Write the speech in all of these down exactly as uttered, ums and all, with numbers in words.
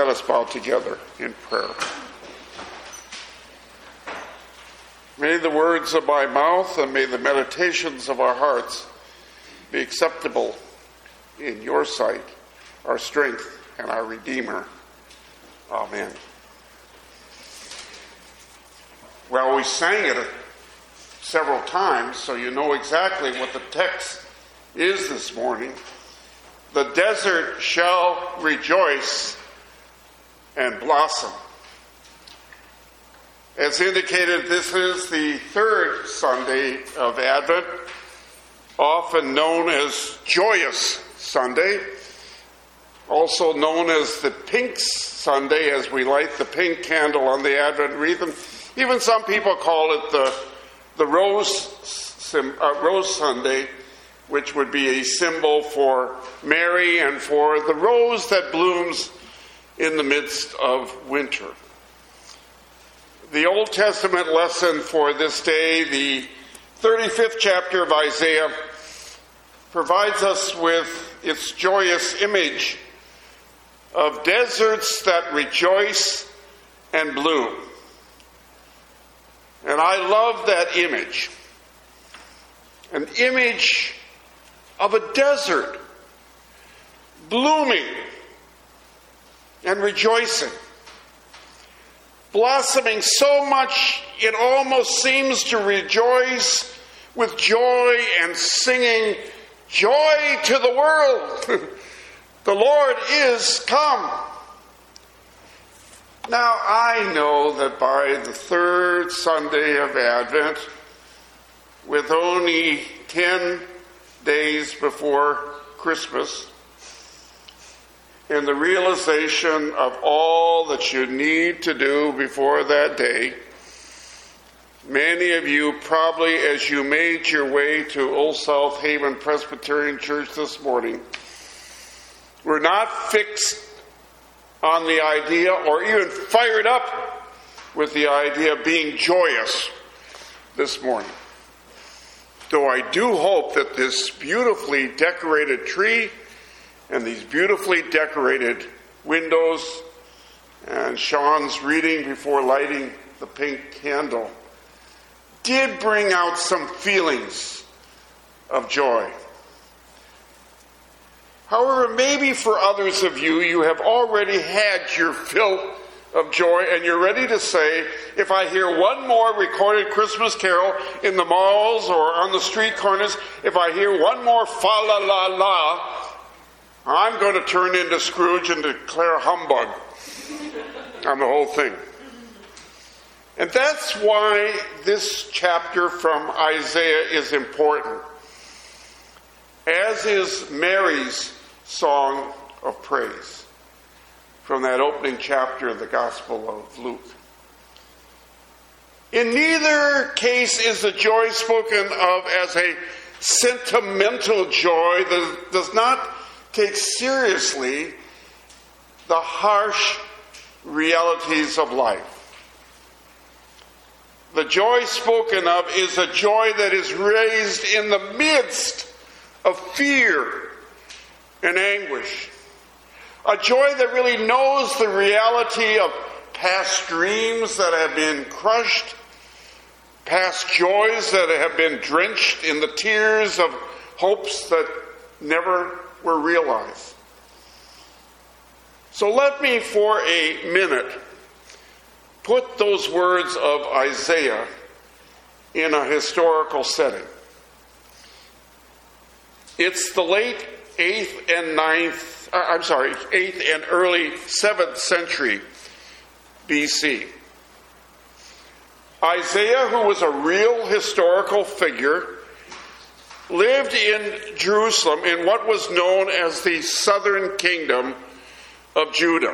Let us bow together in prayer. May the words of my mouth and may the meditations of our hearts be acceptable in your sight, our strength and our Redeemer. Amen. Well, we sang it several times, so you know exactly what the text is this morning. The desert shall rejoice and blossom. As indicated, this is the third Sunday of Advent, often known as Joyous Sunday, also known as the Pink Sunday, as we light the pink candle on the Advent wreath. And even some people call it the, the Rose, uh, Rose Sunday, which would be a symbol for Mary and for the rose that blooms in the midst of winter. The Old Testament lesson for this day, the thirty-fifth chapter of Isaiah, provides us with its joyous image of deserts that rejoice and bloom. And I love that image. An image of a desert blooming and rejoicing, blossoming so much it almost seems to rejoice with joy and singing, "Joy to the world! The Lord is come." Now, I know that by the third Sunday of Advent, with only ten days before Christmas, and the realization of all that you need to do before that day, many of you probably, as you made your way to Old South Haven Presbyterian Church this morning, were not fixed on the idea or even fired up with the idea of being joyous this morning. Though I do hope that this beautifully decorated tree and these beautifully decorated windows and Sean's reading before lighting the pink candle did bring out some feelings of joy. However, maybe for others of you, you have already had your fill of joy and you're ready to say, if I hear one more recorded Christmas carol in the malls or on the street corners, if I hear one more fa-la-la-la, I'm going to turn into Scrooge and declare humbug on the whole thing. And that's why this chapter from Isaiah is important, as is Mary's song of praise from that opening chapter of the Gospel of Luke. In neither case is the joy spoken of as a sentimental joy that does not take seriously the harsh realities of life. The joy spoken of is a joy that is raised in the midst of fear and anguish. A joy that really knows the reality of past dreams that have been crushed, past joys that have been drenched in the tears of hopes that never were realized. So let me for a minute put those words of Isaiah in a historical setting. It's the late eighth and ninth, uh, I'm sorry, eighth and early seventh century B C. Isaiah, who was a real historical figure, lived in Jerusalem in what was known as the southern kingdom of Judah.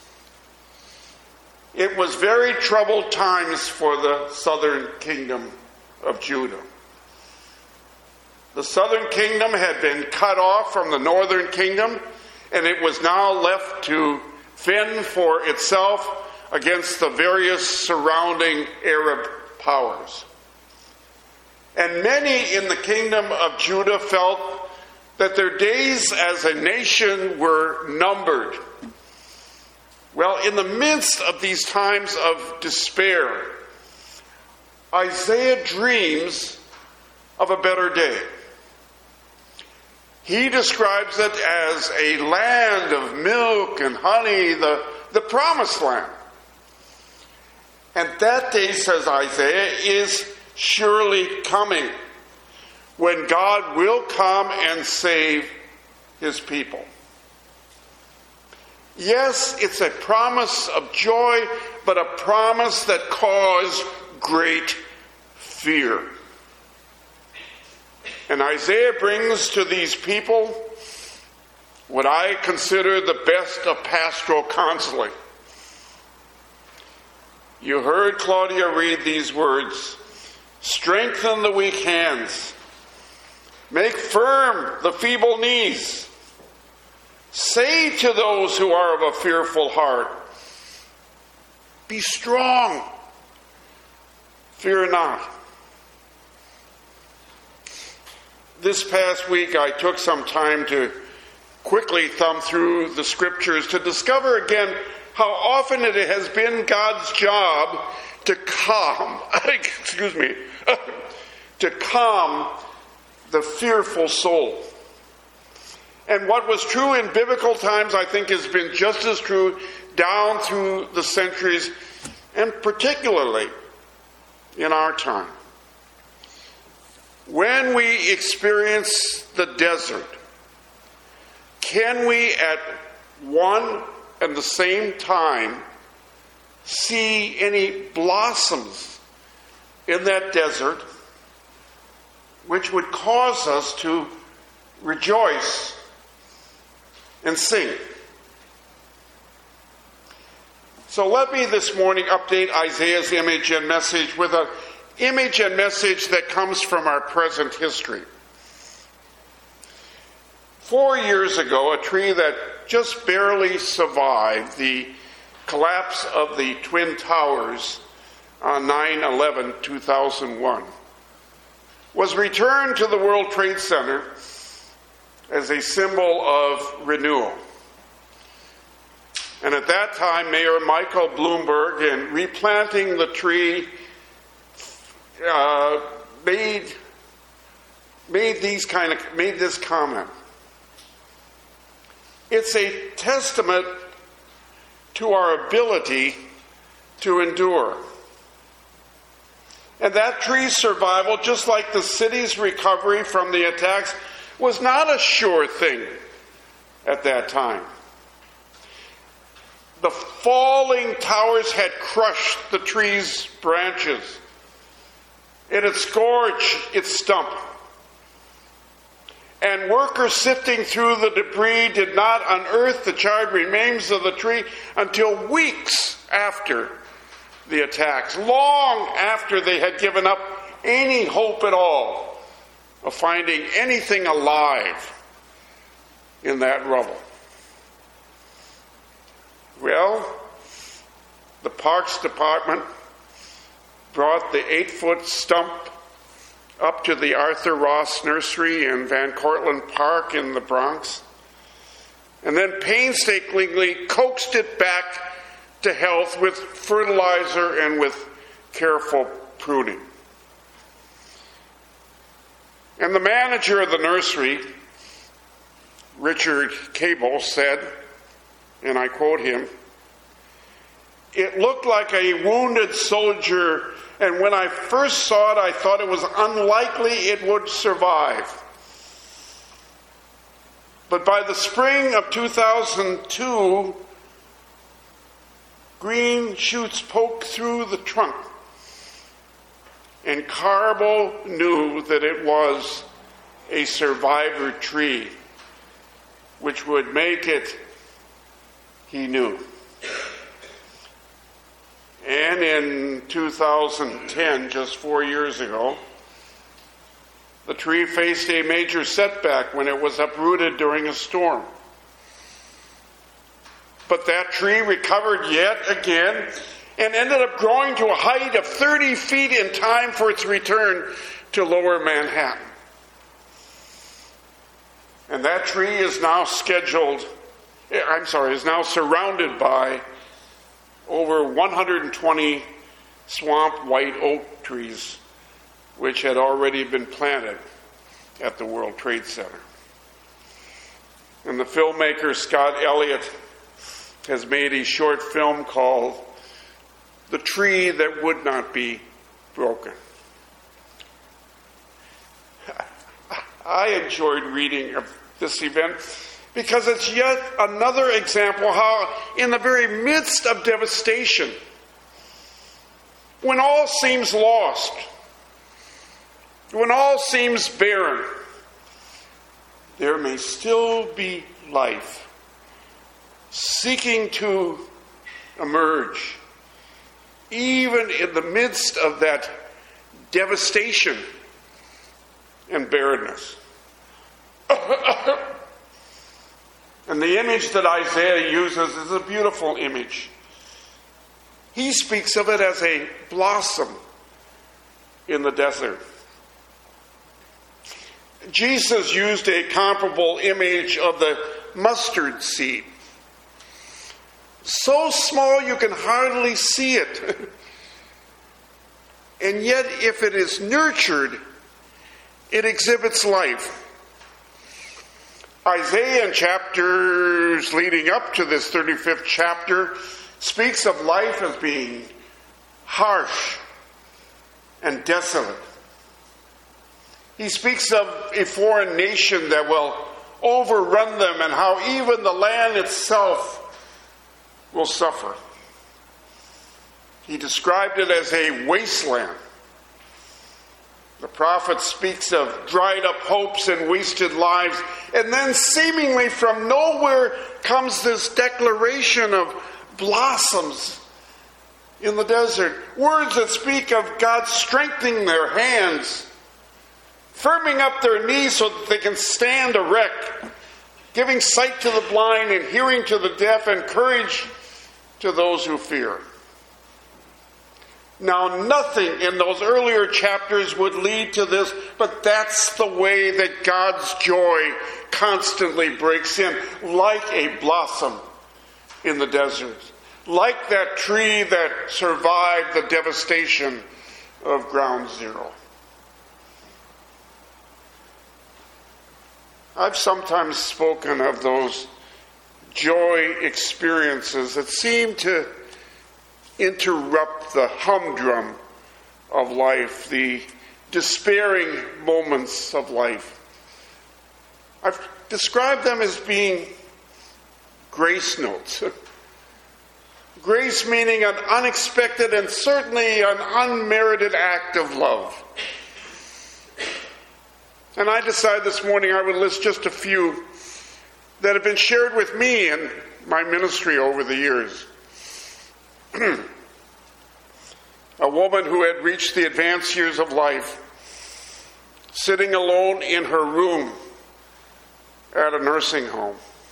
It was very troubled times for the southern kingdom of Judah. The southern kingdom had been cut off from the northern kingdom, and it was now left to fend for itself against the various surrounding Arab powers. And many in the kingdom of Judah felt that their days as a nation were numbered, Well, in the midst of these times of despair, Isaiah dreams of a better day. He describes it as a land of milk and honey, the, the promised land. And that day, says Isaiah, is surely coming, when God will come and save his people. Yes, it's a promise of joy, but a promise that caused great fear. And Isaiah brings to these people what I consider the best of pastoral counseling. You heard Claudia read these words: strengthen the weak hands, make firm the feeble knees. Say to those who are of a fearful heart, be strong, fear not. This past week I took some time to quickly thumb through the scriptures to discover again how often it has been God's job to calm, excuse me, to calm the fearful soul. And what was true in biblical times, I think, has been just as true down through the centuries, and particularly in our time. When we experience the desert, can we at one and the same time see any blossoms in that desert which would cause us to rejoice and sing? So let me this morning update Isaiah's image and message with an image and message that comes from our present history. Four years ago, a tree that just barely survived the collapse of the Twin Towers on nine eleven two thousand one was returned to the World Trade Center as a symbol of renewal. And at that time, Mayor Michael Bloomberg, in replanting the tree, uh, made made these kind of made this comment. It's a testament to our ability to endure. And that tree's survival, just like the city's recovery from the attacks, was not a sure thing at that time. The falling towers had crushed the tree's branches. It had scorched its stump. And workers sifting through the debris did not unearth the charred remains of the tree until weeks after the attacks, long after they had given up any hope at all of finding anything alive in that rubble. Well, the Parks Department brought the eight-foot stump up to the Arthur Ross Nursery in Van Cortlandt Park in the Bronx, and then painstakingly coaxed it back to health with fertilizer and with careful pruning. And the manager of the nursery, Richard Cable, said, and I quote him, "It looked like a wounded soldier, and when I first saw it, I thought it was unlikely it would survive. But by the spring of two thousand two, green shoots poked through the trunk, and Carbo knew that it was a survivor tree, which would make it, he knew." And in two thousand ten, just four years ago, the tree faced a major setback when it was uprooted during a storm. But that tree recovered yet again and ended up growing to a height of thirty feet in time for its return to Lower Manhattan. And that tree is now scheduled, I'm sorry, is now surrounded by over one hundred twenty swamp white oak trees which had already been planted at the World Trade Center. And the filmmaker Scott Elliott has made a short film called The Tree That Would Not Be Broken. I enjoyed reading of this event because it's yet another example how in the very midst of devastation, when all seems lost, when all seems barren, there may still be life seeking to emerge, even in the midst of that devastation and barrenness. And the image that Isaiah uses is a beautiful image. He speaks of it as a blossom in the desert. Jesus used a comparable image of the mustard seed. So small you can hardly see it. And yet, if it is nurtured, it exhibits life. Isaiah, in chapters leading up to this thirty-fifth chapter, speaks of life as being harsh and desolate. He speaks of a foreign nation that will overrun them and how even the land itself will suffer. He described it as a wasteland. The prophet speaks of dried up hopes and wasted lives, and then seemingly from nowhere comes this declaration of blossoms in the desert. Words that speak of God strengthening their hands, firming up their knees so that they can stand erect, giving sight to the blind and hearing to the deaf and courage to those who fear. Now, nothing in those earlier chapters would lead to this, but that's the way that God's joy constantly breaks in, like a blossom in the desert, like that tree that survived the devastation of Ground Zero. I've sometimes spoken of those joy experiences that seem to interrupt the humdrum of life, the despairing moments of life. I've described them as being grace notes. Grace meaning an unexpected and certainly an unmerited act of love. And I decided this morning I would list just a few that have been shared with me in my ministry over the years. A woman who had reached the advanced years of life, sitting alone in her room at a nursing home.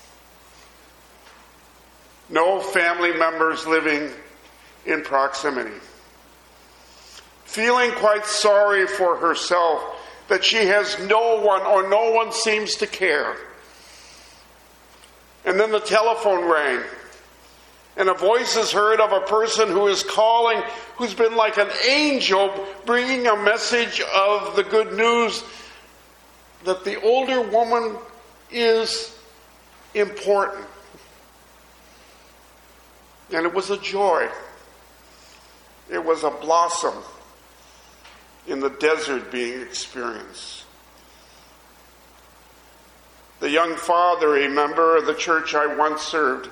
No family members living in proximity. Feeling quite sorry for herself that she has no one or no one seems to care. And then the telephone rang. And a voice is heard of a person who is calling, who's been like an angel, bringing a message of the good news that the older woman is important. And it was a joy. It was a blossom in the desert being experienced. The young father, a member of the church I once served,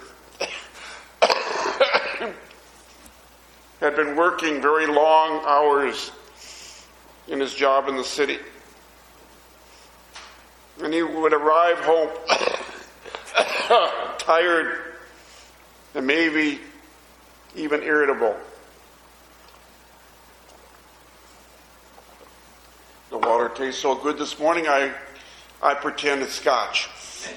had been working very long hours in his job in the city. And he would arrive home tired and maybe even irritable. The water tastes so good this morning, I, I pretend it's scotch.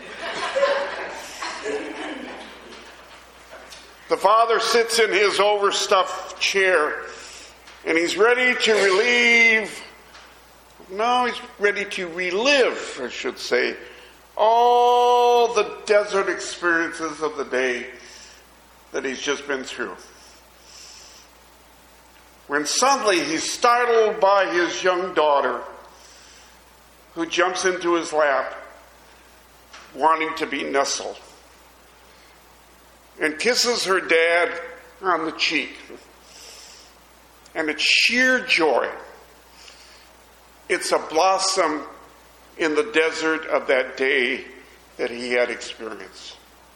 The father sits in his overstuffed chair and he's ready to relieve, no, he's ready to relive, I should say, all the desert experiences of the day that he's just been through. when suddenly he's startled by his young daughter, who jumps into his lap, wanting to be nestled, and kisses her dad on the cheek. And it's sheer joy. It's a blossom in the desert of that day that he had experienced.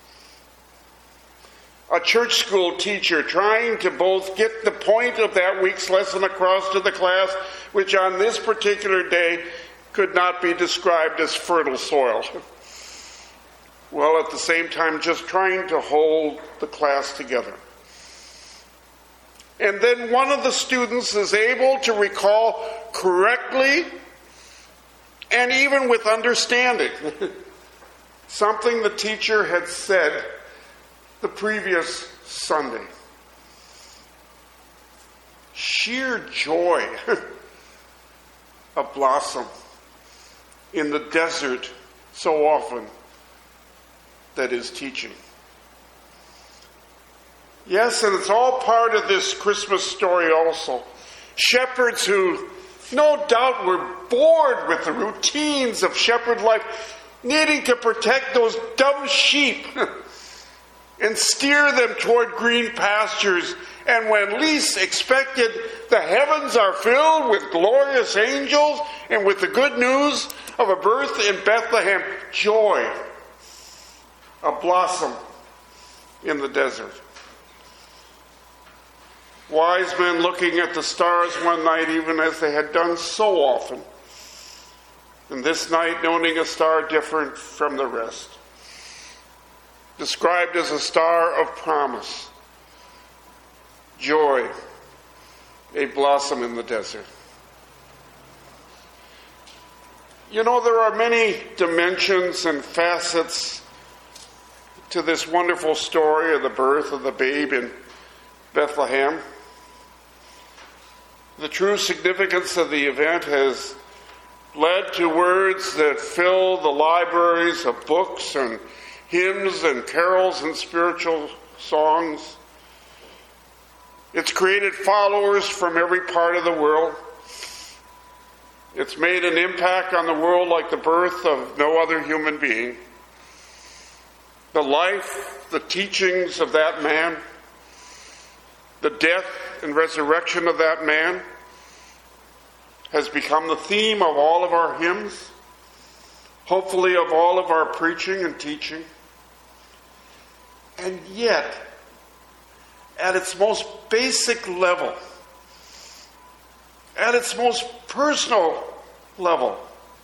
A church school teacher trying to both get the point of that week's lesson across to the class, which on this particular day could not be described as fertile soil, while at the same time just trying to hold the class together. And then one of the students is able to recall correctly and even with understanding something the teacher had said the previous Sunday. Sheer joy, a blossom in the desert so often that is teaching. Yes, and it's all part of this Christmas story also. Shepherds who no doubt were bored with the routines of shepherd life, needing to protect those dumb sheep and steer them toward green pastures. And when least expected, the heavens are filled with glorious angels and with the good news of a birth in Bethlehem. Joy, a blossom in the desert. Wise men looking at the stars one night, even as they had done so often, and this night noting a star different from the rest, described as a star of promise, joy, a blossom in the desert. You know, there are many dimensions and facets to this wonderful story of the birth of the babe in Bethlehem. The true significance of the event has led to words that fill the libraries of books and hymns and carols and spiritual songs. It's created followers from every part of the world. It's made an impact on the world like the birth of no other human being. The life, the teachings of that man, the death and resurrection of that man has become the theme of all of our hymns, hopefully of all of our preaching and teaching. And yet, at its most basic level, at its most personal level,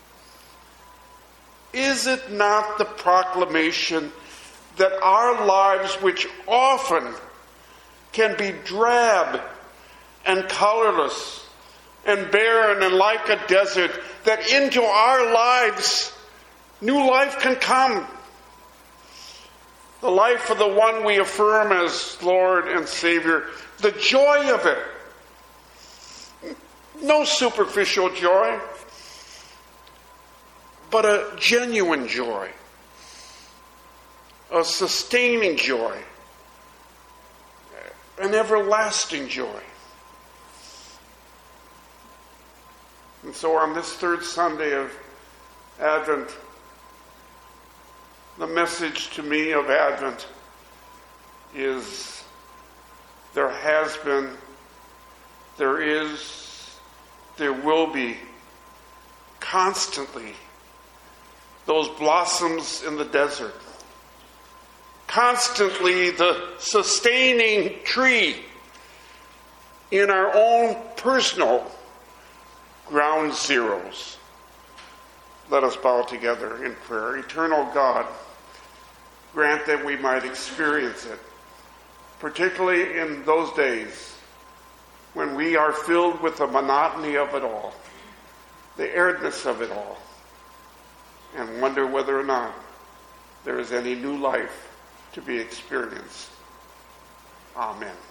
is it not the proclamation that our lives, which often can be drab and colorless and barren and like a desert, that into our lives new life can come? The life of the one we affirm as Lord and Savior, the joy of it. No superficial joy, but a genuine joy, a sustaining joy, an everlasting joy. And so on this third Sunday of Advent, the message to me of Advent is there has been, there is, there will be constantly those blossoms in the desert. Constantly the sustaining tree in our own personal ground zeros. Let us bow together in prayer. Eternal God, grant that we might experience it, particularly in those days when we are filled with the monotony of it all, the aridness of it all, and wonder whether or not there is any new life to be experienced. Amen.